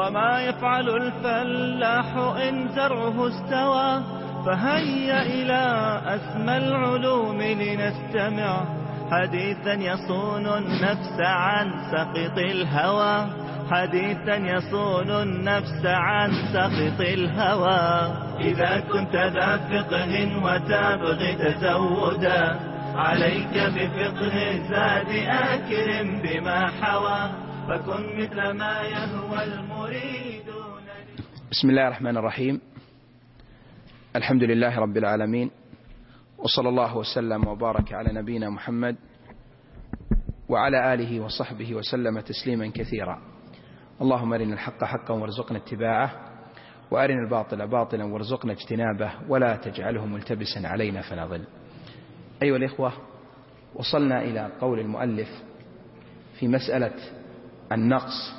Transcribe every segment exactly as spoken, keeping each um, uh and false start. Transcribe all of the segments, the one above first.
وما يفعل الفلاح إن زرعه استوى. فهيا إلى أسمى العلوم لنستمع، حديثا يصون النفس عن سخط الهوى، حديثا يصون النفس عن سخط الهوى. إذا كنت ذا فقه وتبغي تزودا، عليك بفقه الزاد أكرم بما حوى، فكن مثل ما يهوى المريدون. بسم الله الرحمن الرحيم. الحمد لله رب العالمين، وصلى الله وسلم وبارك على نبينا محمد وعلى آله وصحبه وسلم تسليما كثيرا. اللهم أرنا الحق حقا وارزقنا اتباعه، وأرنا الباطل باطلا وارزقنا اجتنابه، ولا تجعله ملتبسا علينا فنضل. أيها الإخوة، وصلنا إلى قول المؤلف في مسألة النقص،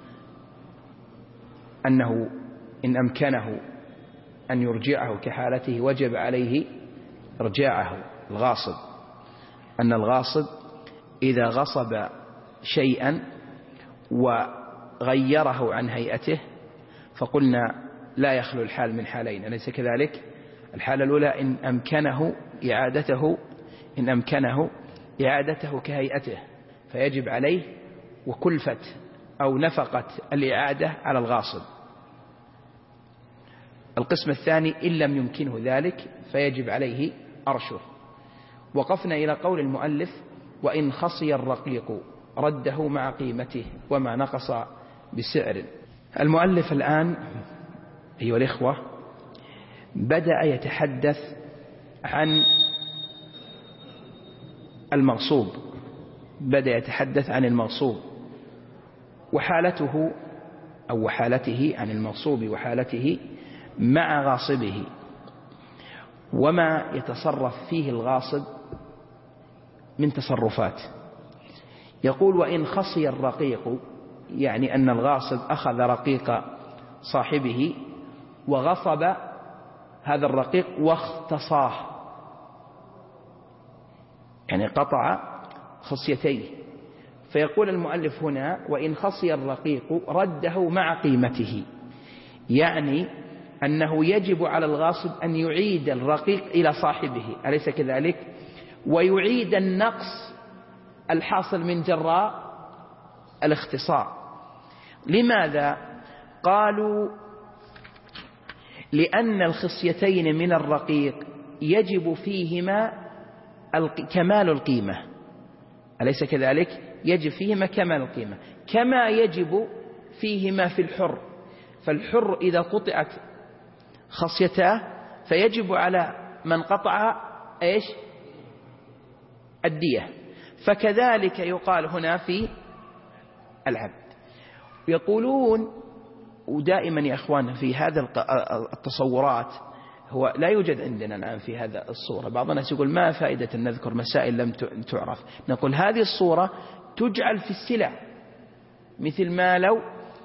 أنه إن أمكنه أن يرجعه كحالته وجب عليه إرجاعه. الغاصب، أن الغاصب إذا غصب شيئا وغيره عن هيئته فقلنا لا يخلو الحال من حالين، أليس كذلك؟ الحالة الأولى إن أمكنه إعادته إن أمكنه إعادته كهيئته فيجب عليه وكلفة أو نفقة الإعادة على الغاصب. القسم الثاني إن لم يمكنه ذلك فيجب عليه أرشه. وقفنا إلى قول المؤلف وإن خصي الرقيق رده مع قيمته وما نقص بسعر. المؤلف الآن أيها الإخوة بدأ يتحدث عن المغصوب بدأ يتحدث عن المغصوب وحالته أو وحالته عن المغصوب وحالته مع غاصبه، وما يتصرف فيه الغاصب من تصرفات. يقول وإن خصي الرقيق، يعني أن الغاصب أخذ رقيق صاحبه وغصب هذا الرقيق واختصاه، يعني قطع خصيتيه. فيقول المؤلف هنا وإن خصي الرقيق رده مع قيمته، يعني أنه يجب على الغاصب أن يعيد الرقيق إلى صاحبه، أليس كذلك؟ ويعيد النقص الحاصل من جراء الاختصار. لماذا؟ قالوا لأن الخصيتين من الرقيق يجب فيهما كمال القيمة، أليس كذلك؟ يجب فيهما كمال القيمة كما يجب فيهما في الحر. فالحر إذا قطعت خصيته فيجب على من قطعها إيش؟ الدية. فكذلك يقال هنا في العبد. يقولون ودائما يا أخوان في هذا التصورات هو لا يوجد عندنا الآن في هذا الصورة. بعض الناس يقول ما فائدة أن نذكر مسائل لم تعرف. نقول هذه الصورة تجعل في السلع، مثل ما لو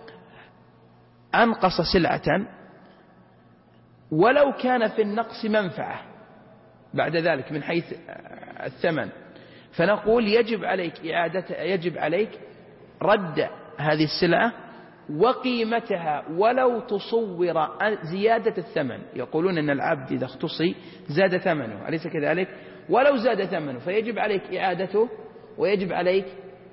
أنقص سلعة ولو كان في النقص منفعة بعد ذلك من حيث الثمن، فنقول يجب عليك إعادة يجب عليك رد هذه السلعة وقيمتها ولو تصور زيادة الثمن. يقولون أن العبد إذا اختصي زاد ثمنه، أليس كذلك؟ ولو زاد ثمنه فيجب عليك إعادته ويجب عليك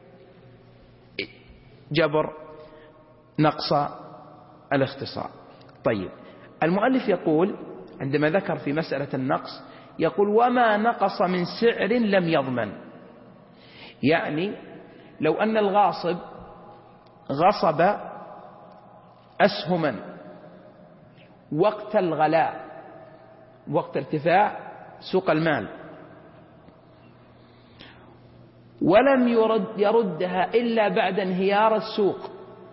جبر نقص الاختصار. طيب، المؤلف يقول عندما ذكر في مسألة النقص يقول وما نقص من سعر لم يضمن، يعني لو أن الغاصب غصب أسهما وقت الغلاء، وقت ارتفاع سوق المال، ولم يرد يردها إلا بعد انهيار السوق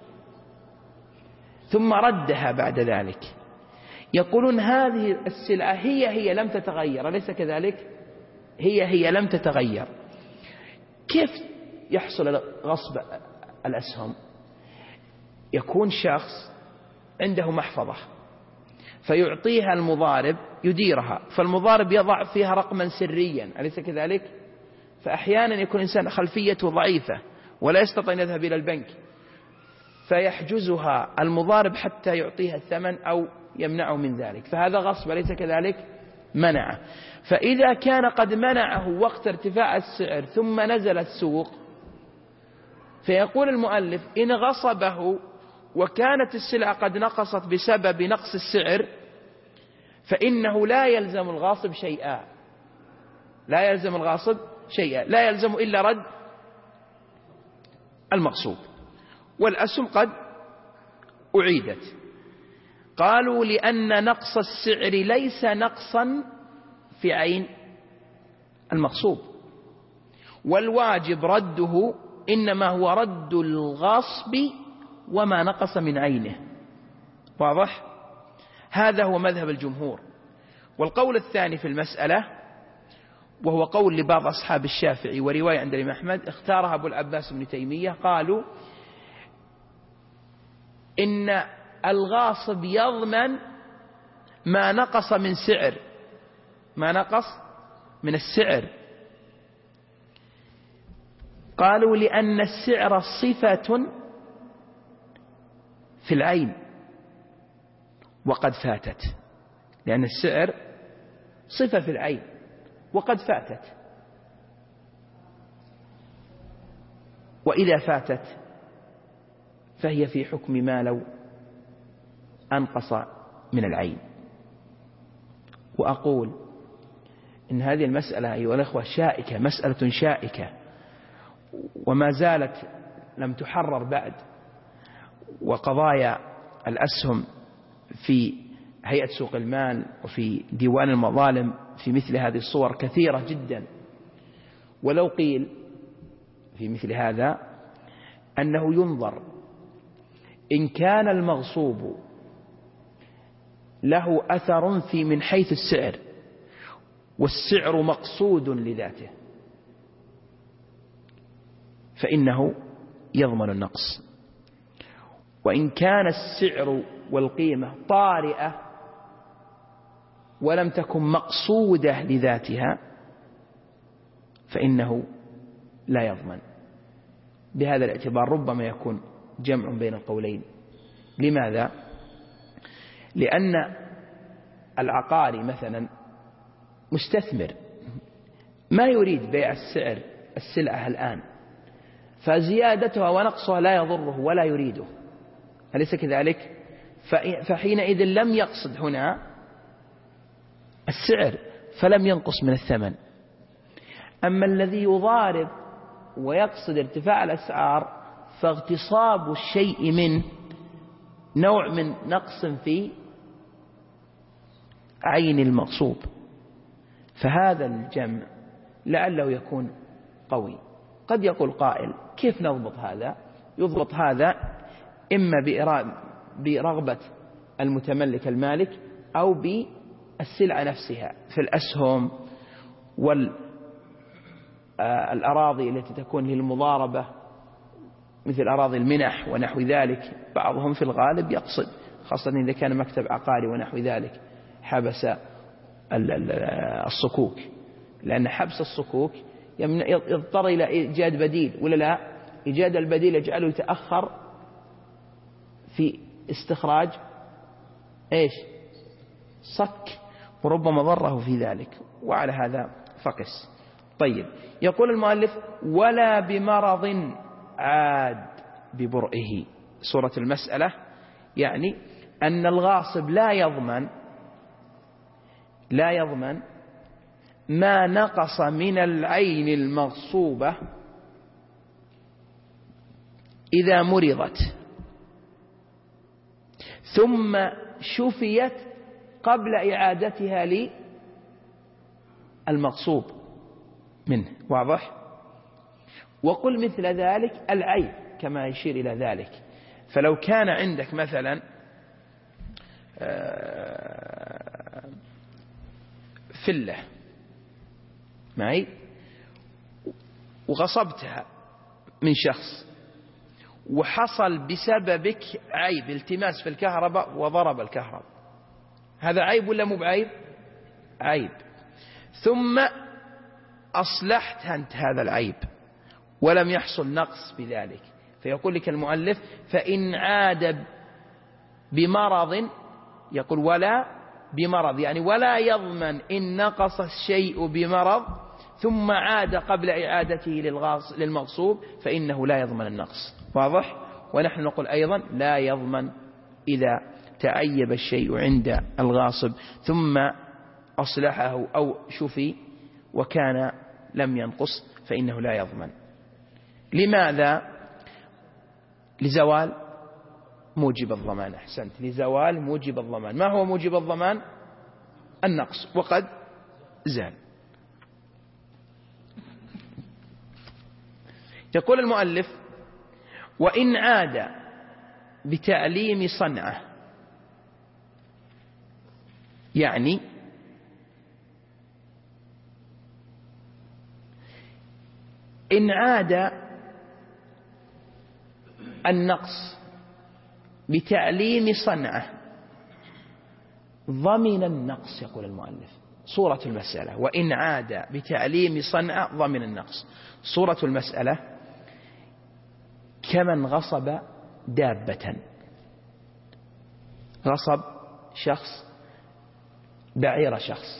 ثم ردها بعد ذلك، يقولون هذه السلعة هي هي لم تتغير، أليس كذلك؟ هي هي لم تتغير. كيف يحصل غصب الأسهم؟ يكون شخص عنده محفظة فيعطيها المضارب يديرها، فالمضارب يضع فيها رقما سريا، أليس كذلك؟ فأحيانا يكون إنسان خلفيته ضعيفة ولا يستطيع أن يذهب إلى البنك، فيحجزها المضارب حتى يعطيها الثمن أو يمنعه من ذلك، فهذا غصب أليس كذلك؟ منعه. فإذا كان قد منعه وقت ارتفاع السعر ثم نزل السوق، فيقول المؤلف إن غصبه وكانت السلعة قد نقصت بسبب نقص السعر فإنه لا يلزم الغاصب شيئا، لا يلزم الغاصب شيئا، لا يلزم إلا رد المغصوب. والأسهم قد أعيدت. قالوا لأن نقص السعر ليس نقصا في عين المغصوب، والواجب رده إنما هو رد الغصب وما نقص من عينه. واضح؟ هذا هو مذهب الجمهور. والقول الثاني في المسألة، وهو قول لبعض أصحاب الشافعي ورواية عند الإمام أحمد اختارها أبو العباس بن تيمية، قالوا إن الغاصب يضمن ما نقص من سعر، ما نقص من السعر. قالوا لأن السعر صفة في العين وقد فاتت، لأن السعر صفة في العين وقد فاتت، وإذا فاتت فهي في حكم ما لو أنقص من العين. وأقول إن هذه المسألة أيها الأخوة شائكة، مسألة شائكة وما زالت لم تحرر بعد. وقضايا الأسهم في هيئة سوق المال وفي ديوان المظالم في مثل هذه الصور كثيرة جدا. ولو قيل في مثل هذا أنه ينظر إن كان المغصوب له أثر في من حيث السعر والسعر مقصود لذاته فإنه يضمن النقص، وإن كان السعر والقيمة طارئة ولم تكن مقصودة لذاتها فإنه لا يضمن. بهذا الاعتبار ربما يكون جمع بين القولين. لماذا؟ لأن العقاري مثلا مستثمر ما يريد بيع السعر السلعة الآن، فزيادتها ونقصها لا يضره ولا يريده، أليس كذلك؟ فحينئذ لم يقصد هنا السعر فلم ينقص من الثمن. أما الذي يضارب ويقصد ارتفاع الأسعار فاغتصاب الشيء منه نوع من نقص في عين المغصوب، فهذا الجمع لعله يكون قوي. قد يقول قائل كيف نضبط هذا؟ يضبط هذا إما برغبة المتملك المالك أو بالسلعة نفسها في الأسهم والأراضي التي تكون للمضاربة مثل أراضي المنح ونحو ذلك. بعضهم في الغالب يقصد، خاصة إذا كان مكتب عقاري ونحو ذلك، حبس الصكوك، لأن حبس الصكوك يضطر إلى إيجاد بديل، ولا لا؟ إيجاد البديل يجعله يتأخر في استخراج إيش؟ صك، وربما ضره في ذلك، وعلى هذا فقس. طيب، يقول المؤلف ولا بمرض عاد ببرئه. صورة المسألة يعني أن الغاصب لا يضمن لا يضمن ما نقص من العين المغصوبة إذا مرضت ثم شفيت قبل إعادتها للمغصوب منه. واضح؟ وقل مثل ذلك العيب كما يشير إلى ذلك. فلو كان عندك مثلا فلة معي وغصبتها من شخص وحصل بسببك عيب، التماس في الكهرباء وضرب الكهرباء، هذا عيب ولا مو بعيب؟ عيب. ثم أصلحت أنت هذا العيب ولم يحصل نقص بذلك، فيقول لك المؤلف فإن عاد بمرض، يقول ولا بمرض، يعني ولا يضمن إن نقص الشيء بمرض ثم عاد قبل إعادته للمغصوب فإنه لا يضمن النقص. واضح؟ ونحن نقول أيضا لا يضمن إذا تعيب الشيء عند الغاصب ثم أصلحه أو شفي وكان لم ينقص فإنه لا يضمن. لماذا؟ لزوال موجب الضمان. أحسنت، لزوال موجب الضمان. ما هو موجب الضمان؟ النقص، وقد زال. يقول المؤلف وإن عاد بتعليم صنعه، يعني إن عاد النقص بتعليم صنعه ضمن النقص. يقول المؤلف صورة المسألة وإن عاد بتعليم صنعه ضمن النقص. صورة المسألة كمن غصب دابة، غصب شخص بعير شخص،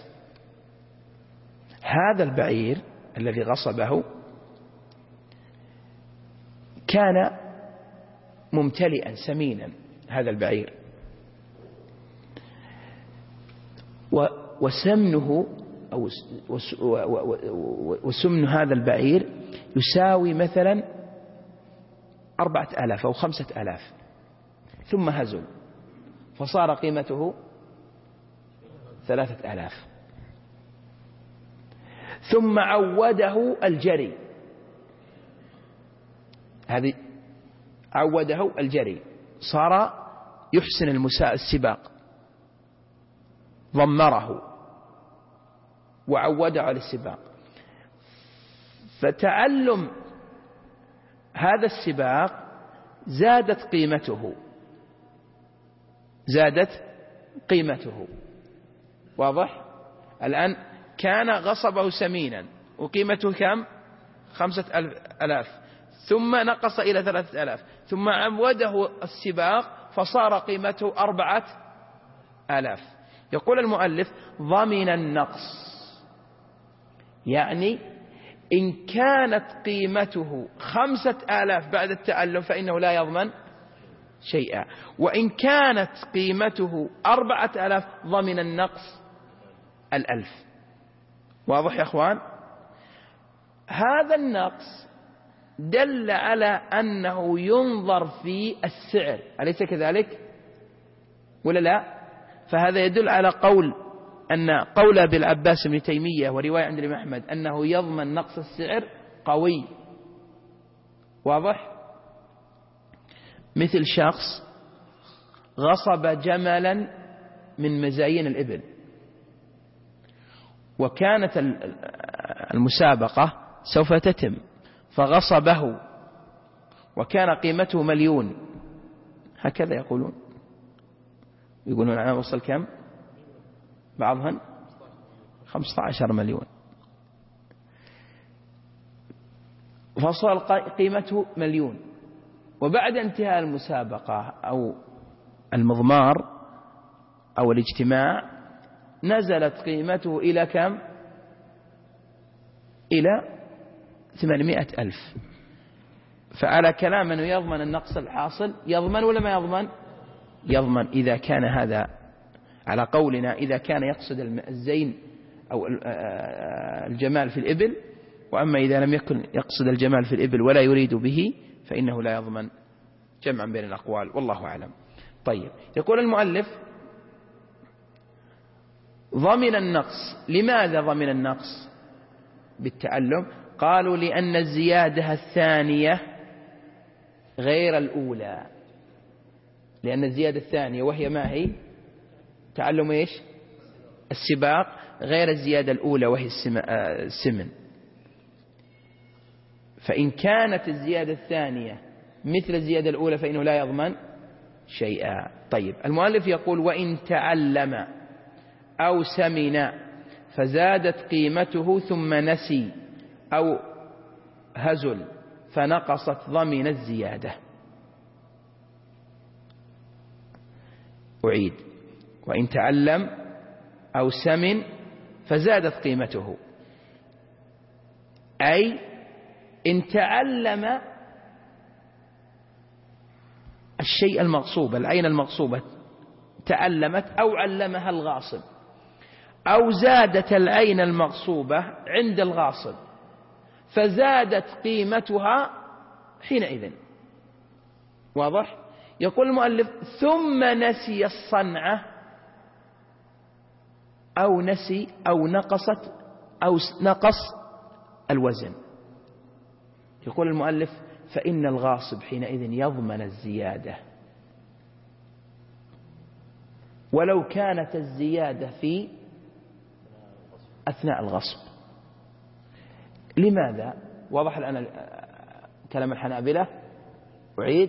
هذا البعير الذي غصبه كان ممتلئا سمينا، هذا البعير، وسمنه أو وسمن هذا البعير يساوي مثلا أربعة آلاف أو خمسة آلاف، ثم هزل فصار قيمته ثلاثة آلاف، ثم عوده الجري، هذه عوده الجري صار يحسن المساء السباق، ضمره وعوده على السباق، فتعلم هذا السباق زادت قيمته، زادت قيمته. واضح؟ الآن كان غصبه سمينا وقيمته كم؟ خمسة ألاف، ثم نقص إلى ثلاثة ألاف، ثم عوده السباق فصار قيمته أربعة ألاف. يقول المؤلف ضمن النقص، يعني إن كانت قيمته خمسة آلاف بعد التعلم فإنه لا يضمن شيئا، وإن كانت قيمته أربعة آلاف ضمن النقص الألف. واضح يا أخوان؟ هذا النقص دل على أنه ينظر في السعر، أليس كذلك ولا لا؟ فهذا يدل على قول أن قول أبي العباس بن تيمية ورواية عند الإمام أحمد أنه يضمن نقص السعر قوي. واضح؟ مثل شخص غصب جملا من مزاين الإبل، وكانت المسابقة سوف تتم، فغصبه وكان قيمته مليون، هكذا يقولون، يقولون أنا وصل كم؟ بعضهم خمسة عشر مليون، فصل قيمته مليون، وبعد انتهاء المسابقة أو المضمار أو الاجتماع نزلت قيمته إلى كم؟ إلى ثمانمائة ألف. فعلى كلام أنه يضمن النقص الحاصل، يضمن ولا ما يضمن؟ يضمن إذا كان هذا على قولنا، إذا كان يقصد الزين أو الجمال في الإبل، وأما إذا لم يكن يقصد الجمال في الإبل ولا يريد به فإنه لا يضمن، جمعا بين الأقوال والله أعلم. طيب، يقول المؤلف ضمن النقص. لماذا ضمن النقص بالتعلم؟ قالوا لأن الزيادة الثانية غير الأولى، لأن الزيادة الثانية وهي ما هي؟ تعلم إيش؟ السباق، غير الزيادة الأولى وهي السمن. فإن كانت الزيادة الثانية مثل الزيادة الأولى فإنه لا يضمن شيئا. طيب، المؤلف يقول وإن تعلم أو سمن فزادت قيمته ثم نسي أو هزل فنقصت ضمن الزيادة. أعيد: وإن تعلم أو سمن فزادت قيمته، أي إن تعلم الشيء المغصوب، العين المغصوبة تعلمت أو علمها الغاصب، أو زادت العين المغصوبة عند الغاصب فزادت قيمتها حينئذ. واضح؟ يقول المؤلف: ثم نسي الصنعة أو نسي أو نقصت أو نقص الوزن. يقول المؤلف: فإن الغاصب حينئذ يضمن الزيادة ولو كانت الزيادة في أثناء الغصب. لماذا؟ واضح الآن كلام الحنابلة. أعيد: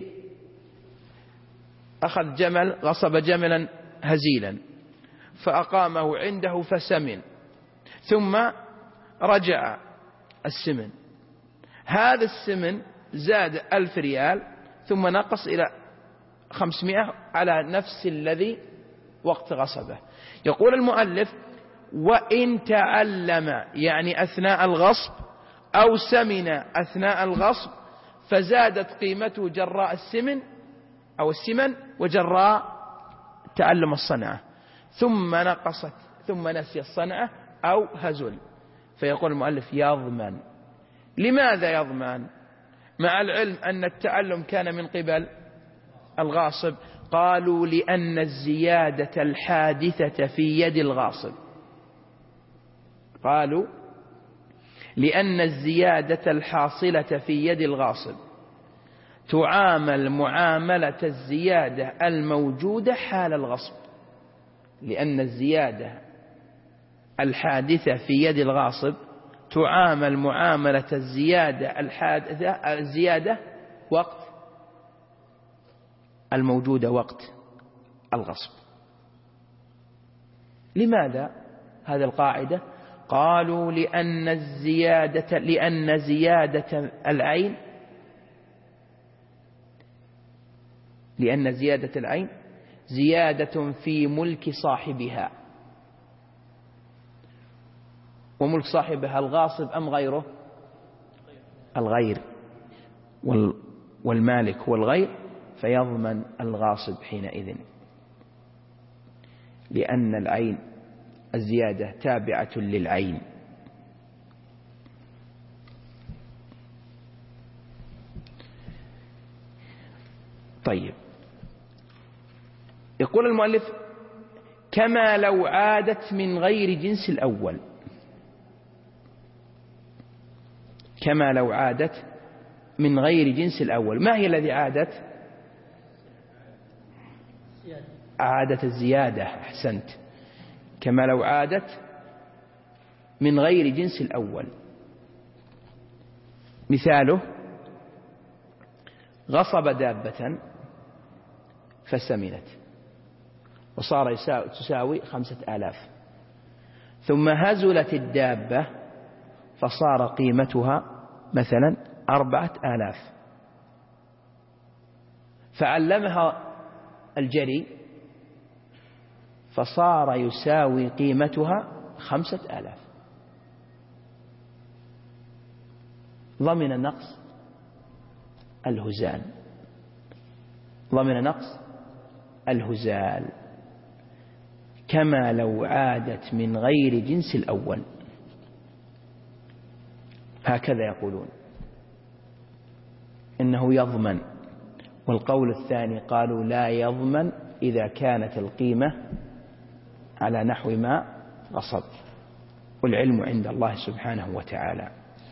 أخذ جمل، غصب جملا هزيلا فأقامه عنده فسمن، ثم رجع السمن، هذا السمن زاد ألف ريال ثم نقص إلى خمسمائة على نفس الذي وقت غصبه. يقول المؤلف: وإن تعلم يعني أثناء الغصب أو سمن أثناء الغصب فزادت قيمته جراء السمن أو السمن وجراء تعلم الصنعة، ثم نقصت ثم نسي الصنعة أو هزل، فيقول المؤلف: يضمن. لماذا يضمن؟ مع العلم أن التعلم كان من قبل الغاصب. قالوا: لأن الزيادة الحادثة في يد الغاصب. قالوا: لأن الزيادة الحاصلة في يد الغاصب تعامل معاملة الزيادة الموجودة حال الغصب. لأن الزيادة الحادثة في يد الغاصب تعامل معاملة الزيادة الحادثة الزيادة وقت الموجودة وقت الغصب. لماذا هذه القاعدة؟ قالوا: لأن الزيادة لأن زيادة العين لأن زيادة العين زيادة في ملك صاحبها، وملك صاحبها الغاصب أم غيره؟ الغير، والمالك هو الغير، فيضمن الغاصب حينئذ، لأن العين الزيادة تابعة للعين. طيب، يقول المؤلف: كما لو عادت من غير جنس الأول. كما لو عادت من غير جنس الأول. ما هي الذي عادت؟ عادت الزيادة. أحسنت. كما لو عادت من غير جنس الأول. مثاله: غصب دابة فسمنت وصار تساوي خمسة آلاف، ثم هزلت الدابة فصار قيمتها مثلا أربعة آلاف، فعلمها الجري فصار يساوي قيمتها خمسة آلاف. ضمن النقص الهزال. ضمن نقص الهزال كما لو عادت من غير جنس الأول. هكذا يقولون إنه يضمن. والقول الثاني قالوا لا يضمن إذا كانت القيمة على نحو ما غصب، والعلم عند الله سبحانه وتعالى.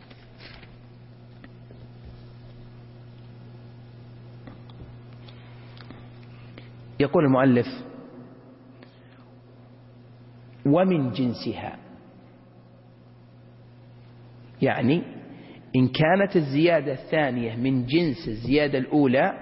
يقول المؤلف: ومن جنسها، يعني إن كانت الزيادة الثانية من جنس الزيادة الأولى.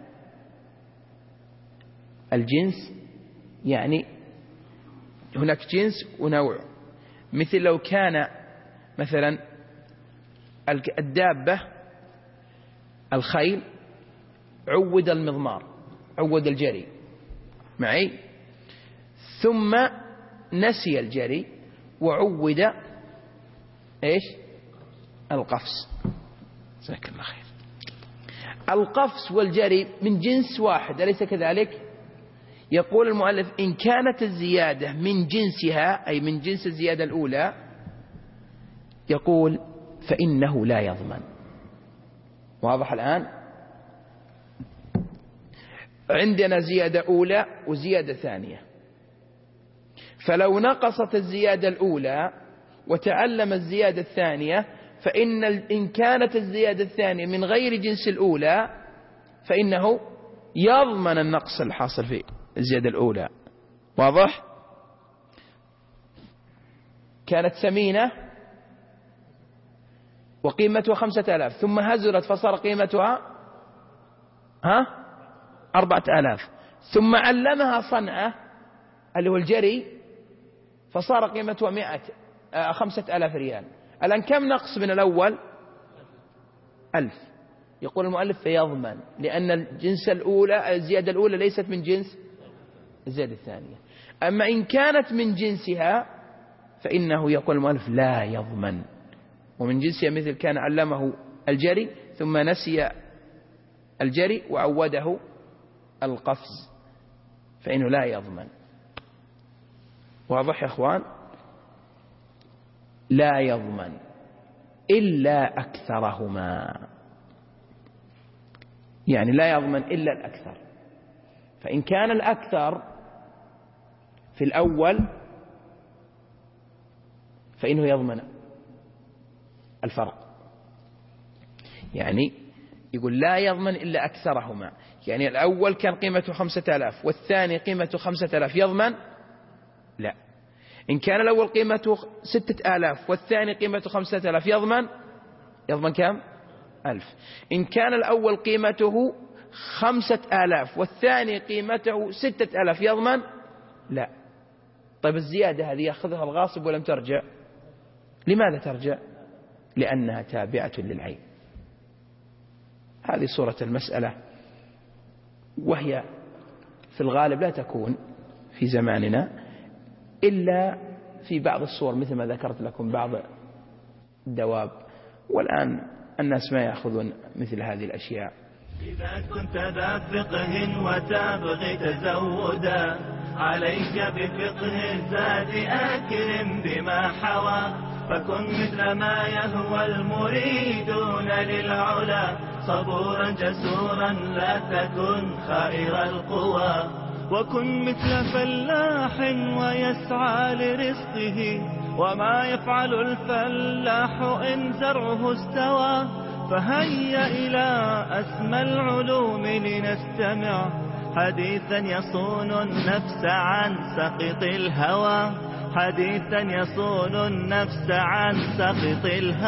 الجنس يعني هناك جنس ونوع، مثل لو كان مثلا الدابة الخيل عود المضمار، عود الجري معي، ثم نسي الجري وعود إيش القفز. جزاك الله خير. القفز والجري من جنس واحد أليس كذلك؟ يقول المؤلف إن كانت الزيادة من جنسها أي من جنس الزيادة الأولى يقول فإنه لا يضمن. واضح الآن؟ عندنا زيادة أولى وزيادة ثانية، فلو نقصت الزيادة الأولى وتعلم الزيادة الثانية فإن إن كانت الزيادة الثانية من غير جنس الأولى فإنه يضمن النقص الحاصل في الزيادة الأولى. واضح؟ كانت سمينة وقيمتها خمسة آلاف ثم هزلت فصار قيمتها ها أربعة آلاف، ثم علمها صنعة اللي هو الجري فصار قيمتها مئة آه خمسة آلاف ريال. الآن كم نقص من الأول؟ ألف. يقول المؤلف فيضمن، لأن الجنس الأولى الزيادة الأولى ليست من جنس الزيادة الثانية. أما إن كانت من جنسها فإنه يقول المؤلف لا يضمن. ومن جنسها مثل كان علمه الجري ثم نسي الجري وعوده القفز فإنه لا يضمن. واضح يا أخوان؟ لا يضمن إلا أكثرهما، يعني لا يضمن إلا الأكثر. فإن كان الأكثر في الأول فإنه يضمن الفرق. يعني يقول لا يضمن إلا أكثرهما، يعني الأول كان قيمته خمسة آلاف والثاني قيمته خمسة آلاف يضمن؟ لا. إن كان الأول قيمته ستة آلاف والثاني قيمته خمسة آلاف يضمن؟ يضمن كم؟ ألف. إن كان الأول قيمته خمسة آلاف والثاني قيمته ستة آلاف يضمن؟ لا. طيب الزيادة هذه يأخذها الغاصب ولم ترجع. لماذا ترجع؟ لأنها تابعة للعين. هذه صورة المسألة، وهي في الغالب لا تكون في زماننا إلا في بعض الصور مثل ما ذكرت لكم بعض الدواب، والآن الناس ما يأخذون مثل هذه الأشياء. إذا كنت ذا فقه وتبغي تزودا عليك بفقه الزاد أكرم بما حوى، فكن مثل ما يهوى المريدون للعلا، صبورا جسورا لا تكن خائر القوى، وكن مثل فلاح ويسعى لرزقه، وما يفعل الفلاح إن زرعه استوى، فهيا إلى أسمى العلوم لنستمع حديثا يصون النفس عن سقط الهوى، حديثا يصون النفس عن سقط الهوى.